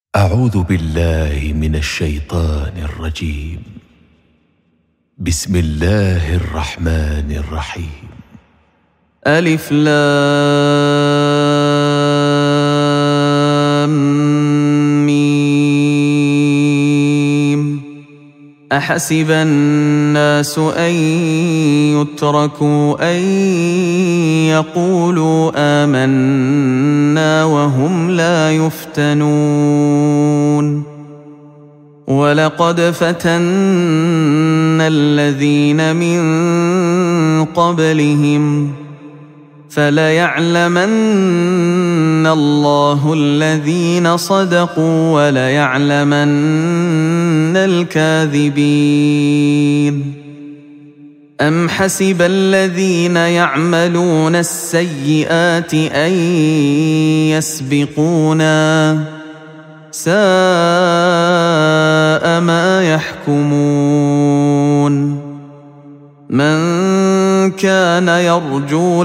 أعوذ بالله من الشيطان الرجيم. بسم الله الرحمن الرحيم. ألف لام ميم. أحسب الناس أن يتركوا أن يقولوا آمنا وهم لا يفتنون. ولقد فتنا الذين من قبلهم فليعلمن الله الذين صدقوا وليعلمن الكاذبين. أم حسب الذين يعملون السيئات أن يسبقونا ساء ما يحكمون. من كان يرجو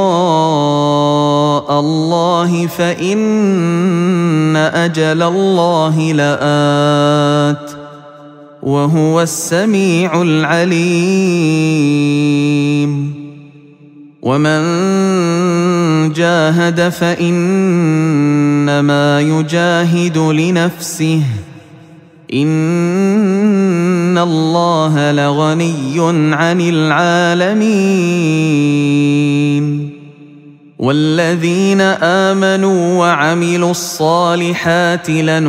لقاء الله فإن أجل الله لآت وهو السميع العليم. ومن جاهد فإنما يجاهد لنفسه إن الله لغني عن العالمين. والذين آمنوا وعملوا الصالحات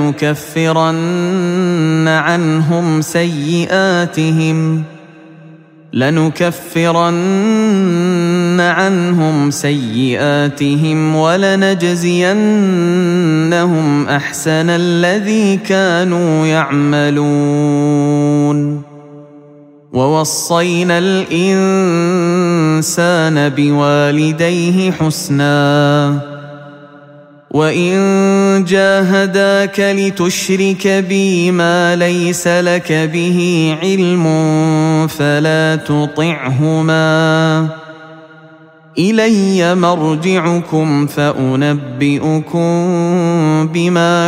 لنكفرن عنهم سيئاتهم ولنجزينهم أحسن الذي كانوا يعملون. ووصينا الإنسان بوالديه حسنا وإن جاهداك لتشرك بي ما ليس لك به علم فلا تطعهما إلي مرجعكم فأنبئكم بما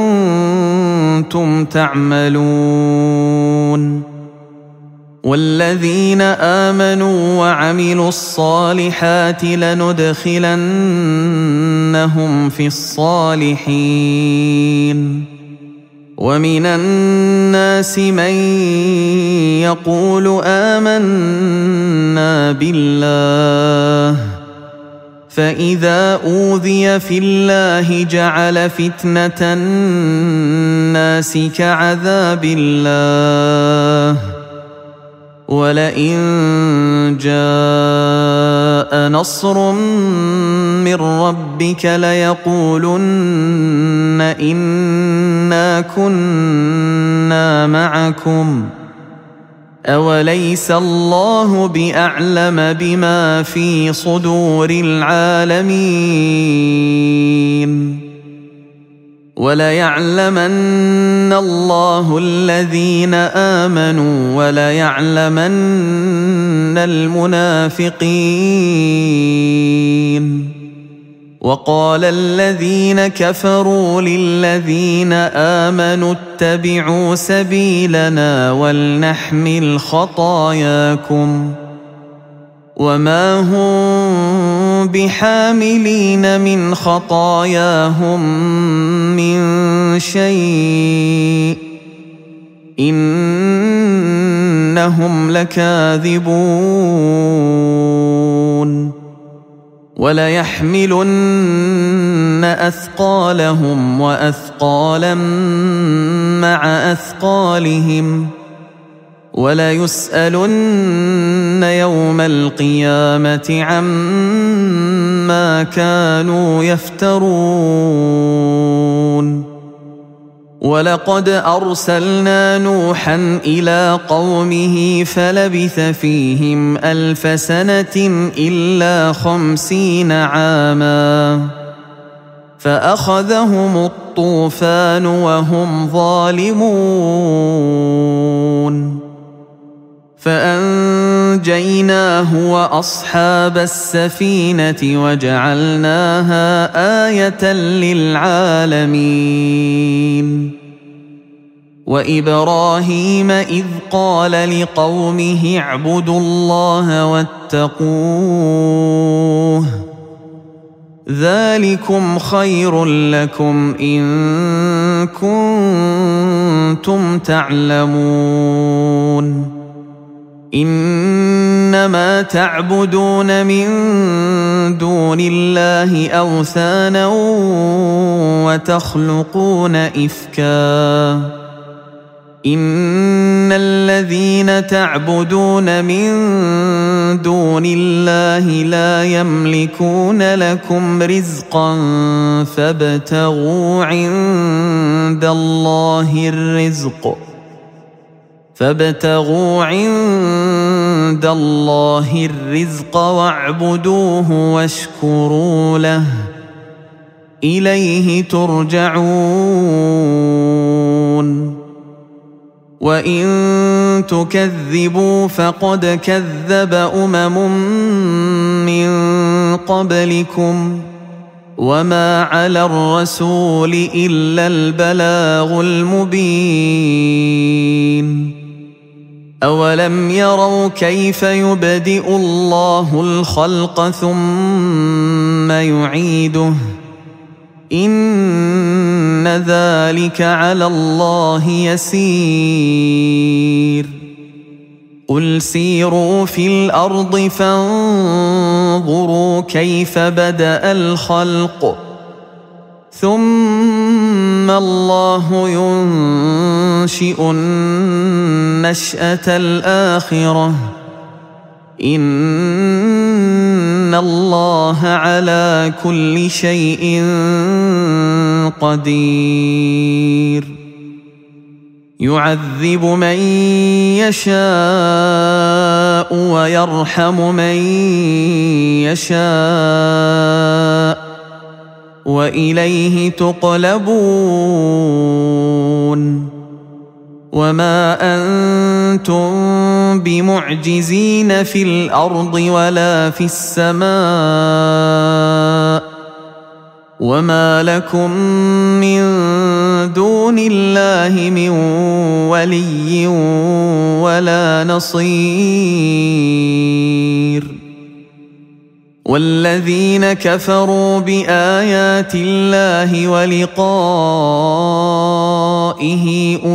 كنتم تعملون. والذين آمنوا وعملوا الصالحات لندخلنهم في الصالحين. ومن الناس من يقول آمنا بالله فإذا أوذي في الله جعل فتنة الناس كعذاب الله ولئن جاء نصر من ربك ليقولن إنا كنا معكم أوليس الله بأعلم بما في صدور العالمين. وليعلمن الله الذين آمنوا وليعلمن المنافقين. وقال الذين كفروا للذين آمنوا اتبعوا سبيلنا ولنحمل خطاياكم وما هم بحاملين من خطاياهم من شيء إنهم لكاذبون. وليحملن أثقالهم وأثقالا مع أثقالهم وليسألن يوم القيامة عما كانوا يفترون. ولقد أرسلنا نوحا إلى قومه فلبث فيهم 1000 سنة إلا 50 عاما فأخذهم الطوفان وهم ظالمون. فأنجيناه وأصحاب السفينة وجعلناها آية للعالمين. وإبراهيم إذ قال لقومه اعبدوا الله واتقوه ذلكم خير لكم إن كنتم تعلمون إنما تعبدون من دون الله أوثانا وتخلقون إفكا إن الذين تعبدون من دون الله لا يملكون لكم رزقا فابتغوا عند الله الرزق واعبدوه واشكروا له إليه ترجعون وإن تكذبوا فقد كذب من قبلكم وما على الرسول إلا البلاغ المبين أولم يروا كيف يبدئ الله الخلق ثم يعيده إن ذلك على الله يسير قل سيروا في الأرض فانظروا كيف بدأ الخلق ثم الله ينشئ النشأة الآخرة إن الله على كل شيء قدير يعذب من يشاء ويرحم من يشاء وإليه تقلبون وما أنتم بمعجزين في الأرض ولا في السماء وما لكم من دون الله من ولي ولا نصير والذين كفروا بآيات الله ولقائه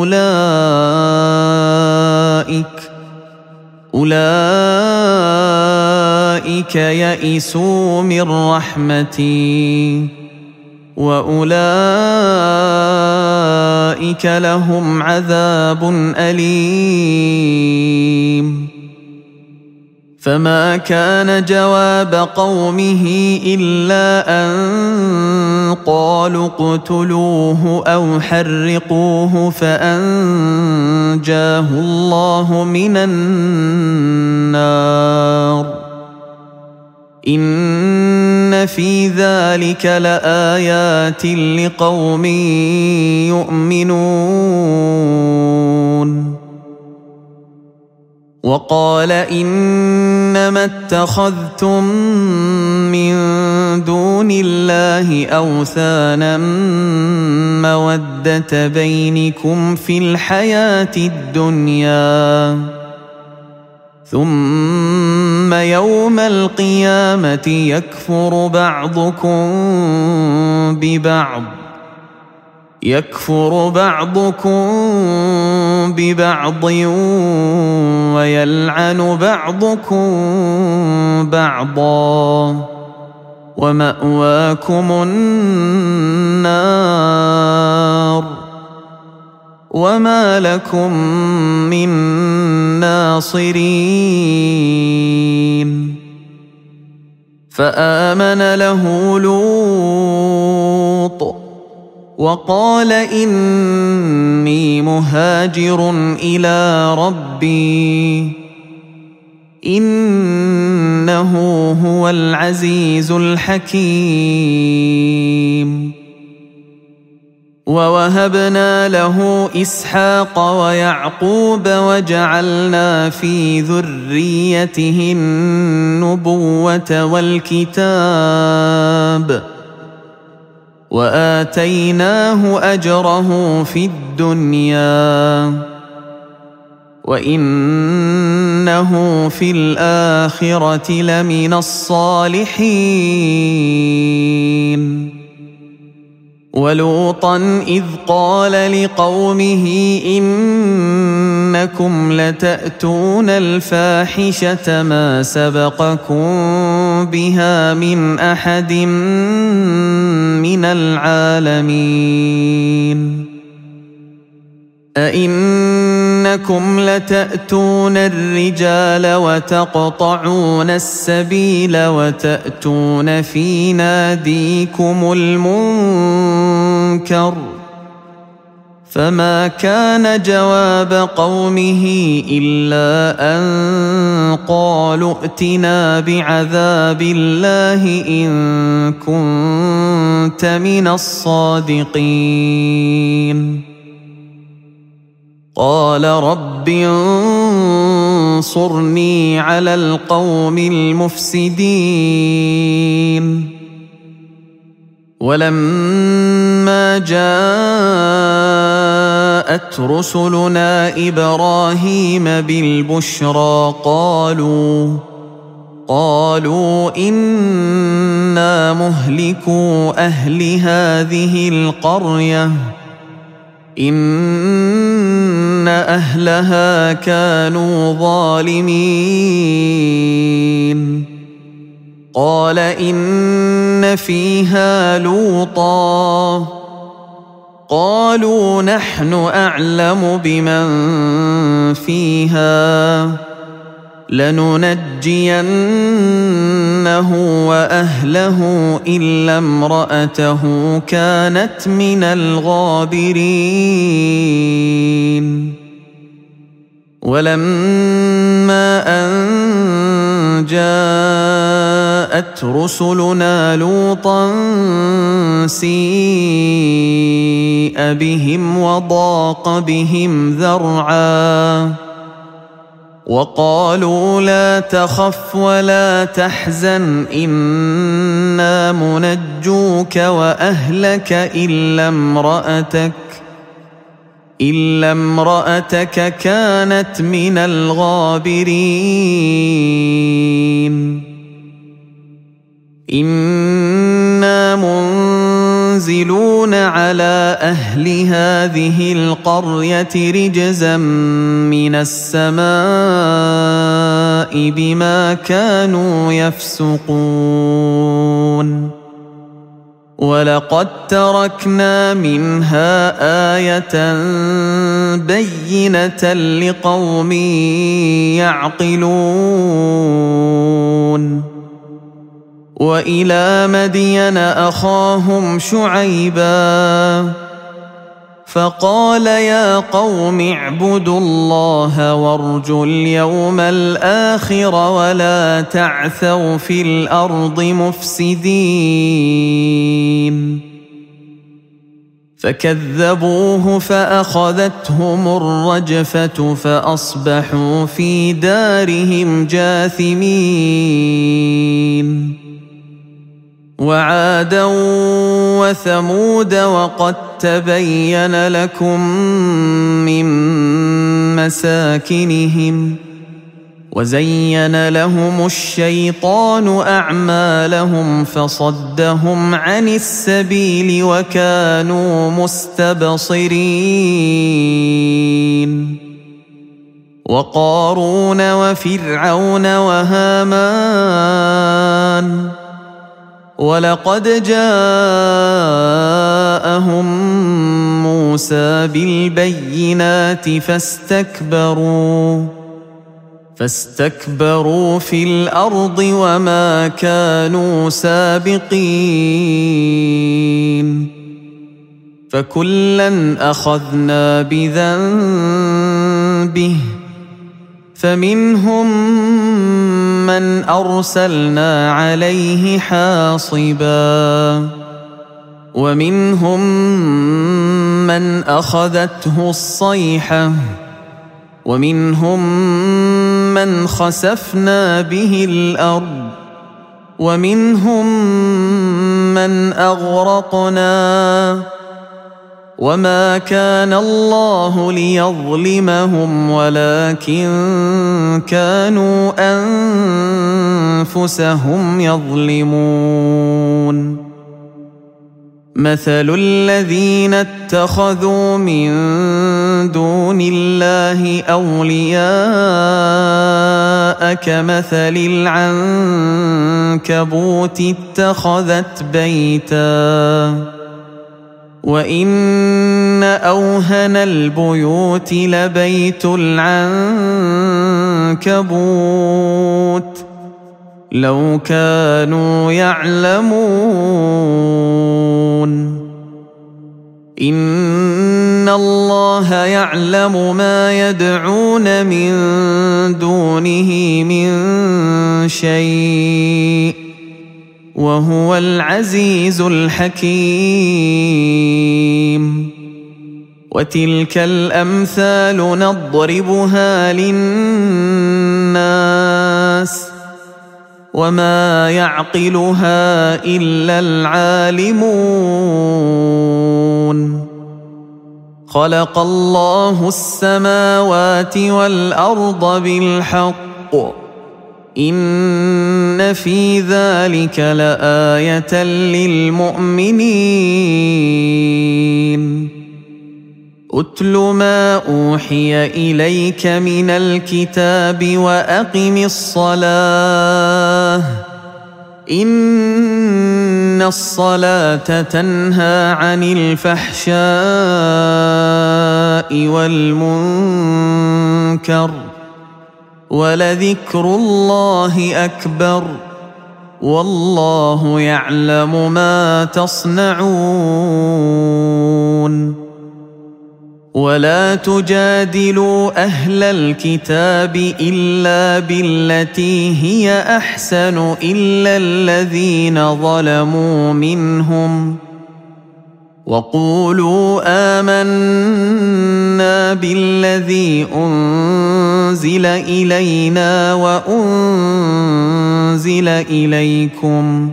أولئك يئسوا من رحمتي وأولئك لهم عذاب أليم فما كان جواب قومه إلا أن قالوا اقتلوه أو حرقوه فأنجاه الله من النار إن في ذلك لآيات لقوم يؤمنون وقال إنما اتخذتم من دون الله أوثانا مودة بينكم في الحياة الدنيا ثم يوم القيامة يكفر بعضكم ببعض ويلعن بعضكم بعضا ومأواكم النار وما لكم من ناصرين فآمن له لوط وقال إني مهاجر إلى ربي إنه هو العزيز الحكيم ووهبنا له إسحاق ويعقوب وجعلنا في ذريته النبوة والكتاب وآتيناه أجره في الدنيا وإنه في الآخرة لمن الصالحين ولوطا إذ قال لقومه إنكم لتأتون الفاحشة ما سبقكم بها من أحد من العالمين أئنكم لتأتون الرجال وتقطعون السبيل وتأتون في ناديكم المنكر فما كان جواب قومه إلا أن قالوا ائتنا بعذاب الله إن كنت من الصادقين قال رب انصرني على القوم المفسدين ولما جاءت رسلنا إبراهيم بالبشرى قالوا إنا مهلكو أهل هذه القرية إن أهلها كانوا ظالمين قال إن فيها لوطا قالوا نحن أعلم بمن فيها لننجينه وأهله إلا امرأته كانت من الغابرين ولما أن جاءت رسلنا لوطا سيء بهم وضاق بهم ذرعا وقالوا لا تخف ولا تحزن إنا منجوك وأهلك إلا امرأتك كانت من الغابرين إنا منزلون على أهل هذه القرية رجزا من السماء بما كانوا يفسقون ولقد تركنا منها آية بينة لقوم يعقلون وإلى مدين أخاهم شعيبا فقال يا قوم اعبدوا الله وارجوا اليوم الآخر ولا تعثوا في الأرض مفسدين فكذبوه فأخذتهم الرجفة فأصبحوا في دارهم جاثمين وعادا وثمود وقد تبين لكم من مساكنهم وزين لهم الشيطان أعمالهم فصدهم عن السبيل وكانوا مستبصرين وقارون وفرعون وهامان ولقد جاءهم موسى بالبينات فاستكبروا في الأرض وما كانوا سابقين فكلا أخذنا بذنبه فمنهم من أرسلنا عليه حاصبا ومنهم من أخذته الصيحة ومنهم من خسفنا به الأرض ومنهم من أغرقنا وما كان الله ليظلمهم ولكن كانوا أنفسهم يظلمون مثل الذين اتخذوا من دون الله أولياء كمثل العنكبوت اتخذت بيتا وإن أوهن البيوت لبيت العنكبوت لو كانوا يعلمون إن الله يعلم ما يدعون من دونه من شيء وهو العزيز الحكيم وتلك الأمثال نضربها للناس وما يعقلها إلا العالمون خلق الله السماوات والأرض بالحق إن في ذلك لآية للمؤمنين أتل ما أوحي إليك من الكتاب وأقم الصلاة إن الصلاة تنهى عن الفحشاء والمنكر ولذكر الله أكبر والله يعلم ما تصنعون ولا تجادلوا أهل الكتاب إلا بالتي هي أحسن إلا الذين ظلموا منهم وقولوا آمنا بالذي أنزل إلينا وأنزل إليكم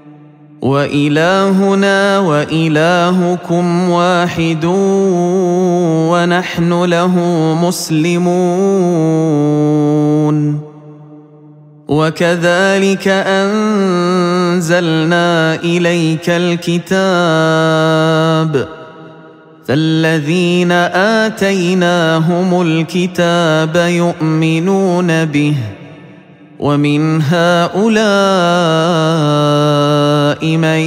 وإلهنا وإلهكم واحد ونحن له مسلمون وكذلك أنزلنا إليك الكتاب فالذين آتيناهم الكتاب يؤمنون به ومن هؤلاء من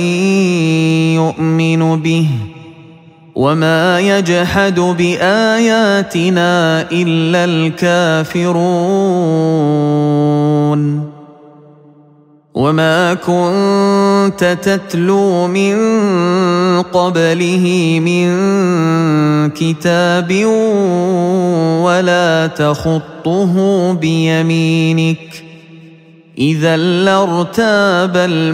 يؤمن به وما يجحد بآياتنا إلا الكافرون وما كنت تتلو من قبله من كتاب ولا تخطه بيمينك إذا لارتاب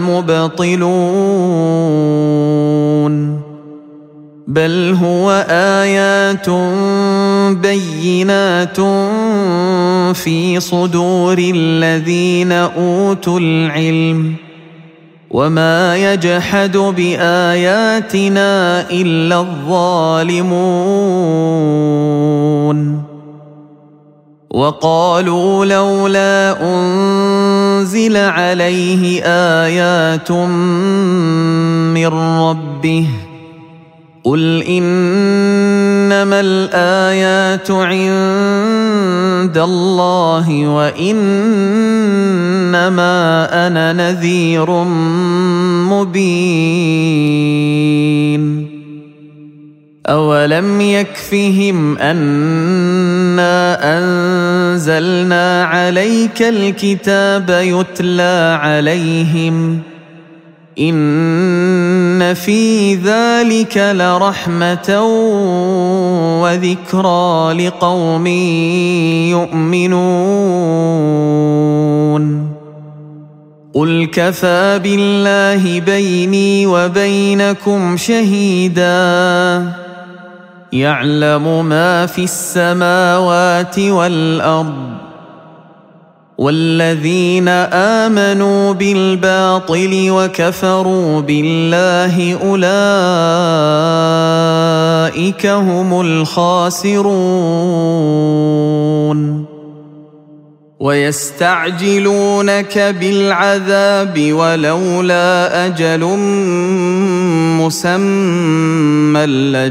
المبطلون بل هو آيات بينات في صدور الذين أوتوا العلم وما يجحد بآياتنا إلا الظالمون وقالوا لولا أنزل عليه آيات من ربه قل إنما الآيات عند الله وإنما أنا نذير مبين أولم يكفهم أنا أنزلنا عليك الكتاب يتلى عليهم إن في ذلك لرحمة وذكرى لقوم يؤمنون قل كفى بالله بيني وبينكم شهيدا يعلم ما في السماوات والأرض والذين آمنوا بالباطل وكفروا بالله أولئك هم الخاسرون ويستعجلونك بالعذاب ولولا أجل مسمى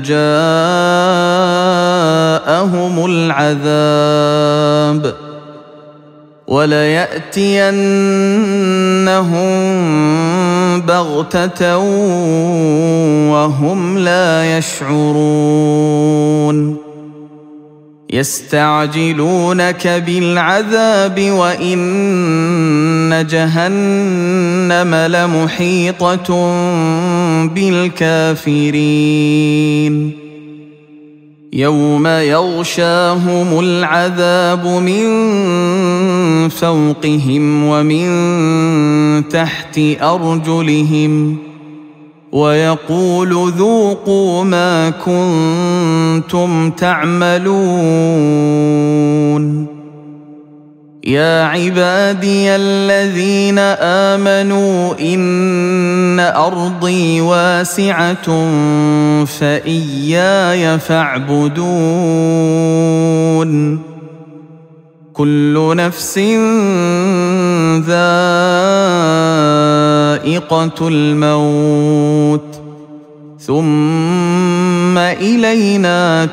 لجاءهم العذاب وليأتينهم بغتة وهم لا يشعرون يستعجلونك بالعذاب وإن جهنم لمحيطة بالكافرين يوم يغشاهم العذاب من فوقهم ومن تحت أرجلهم ويقول ذوقوا ما كنتم تعملون يا عبادي الذين آمنوا إن أرضي واسعة فإياي فاعبدون كل نفس ذائقة الموت ثم إلينا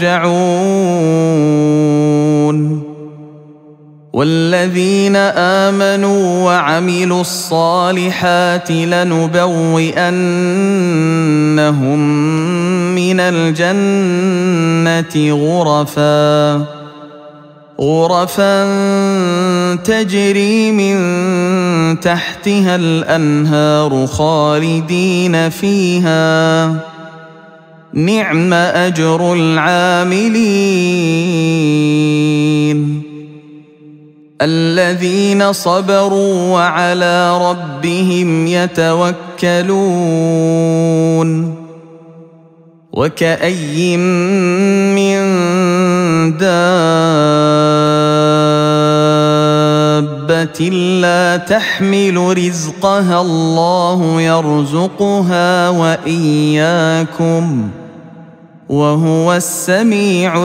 ترجعون والذين آمنوا وعملوا الصالحات لنبوئنهم من الجنة غرفا تجري من تحتها الأنهار خالدين فيها نعم أجر العاملين الذين صبروا وعلى ربهم يتوكلون وكأي من دابة لا تحمل رزقها الله يرزقها وإياكم وهو السميع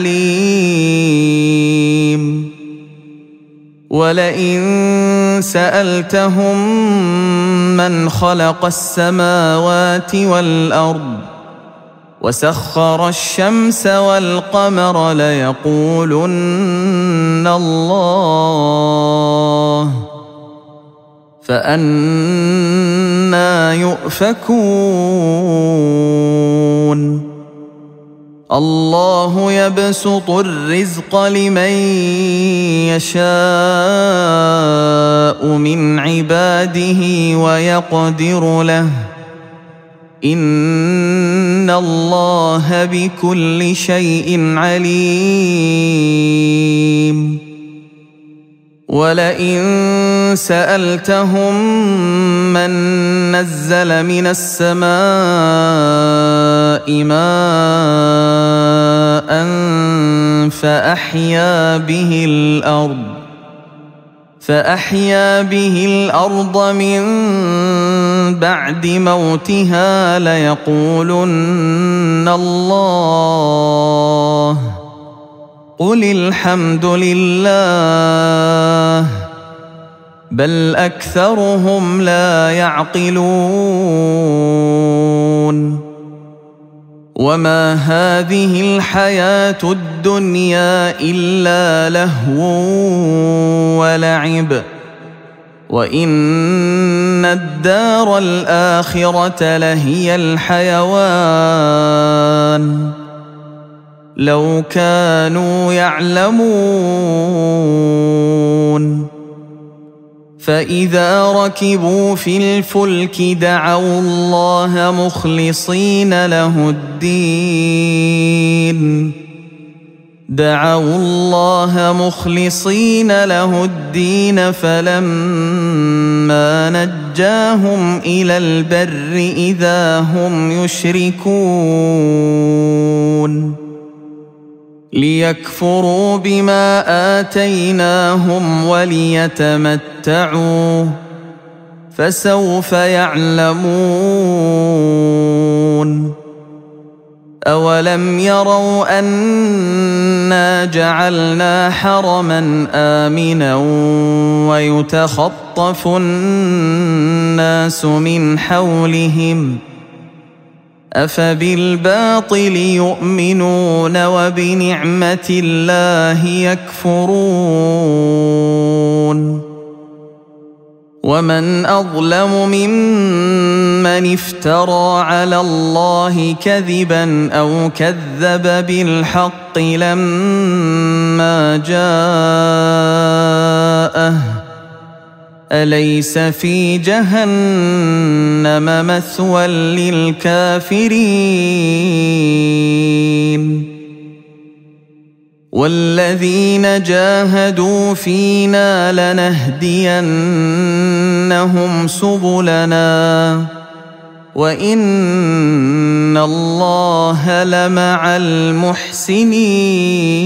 العليم ولئن سألتهم من خلق السماوات والأرض وسخر الشمس والقمر ليقولن الله فأنى يؤفكون الله يبسط الرزق لمن يشاء من عباده ويقدر له إن الله بكل شيء عليم ولئن سألتهم من نزل من السماء ماء فأحيا به الأرض من بعد موتها ليقولن الله قل الحمد لله بل أكثرهم لا يعقلون وما هذه الحياة الدنيا إلا لهو ولعب وإن الدار الآخرة لهي الحيوان لو كانوا يعلمون فإذا ركبوا في الفلك دعوا الله مخلصين له الدين فلما نجاهم إلى البر إذا هم يشركون ليكفروا بما آتيناهم وليتمتعوا فسوف يعلمون أولم يروا أنا جعلنا حرما آمنا ويتخطف الناس من حولهم أفبالباطل يؤمنون وبنعمة الله يكفرون ومن أظلم ممن افترى على الله كذبا أو كذب بالحق لما جاءه أليس في جهنم مثوى للكافرين والذين جاهدوا فينا لنهدينهم سبلنا وإن الله لمع المحسنين.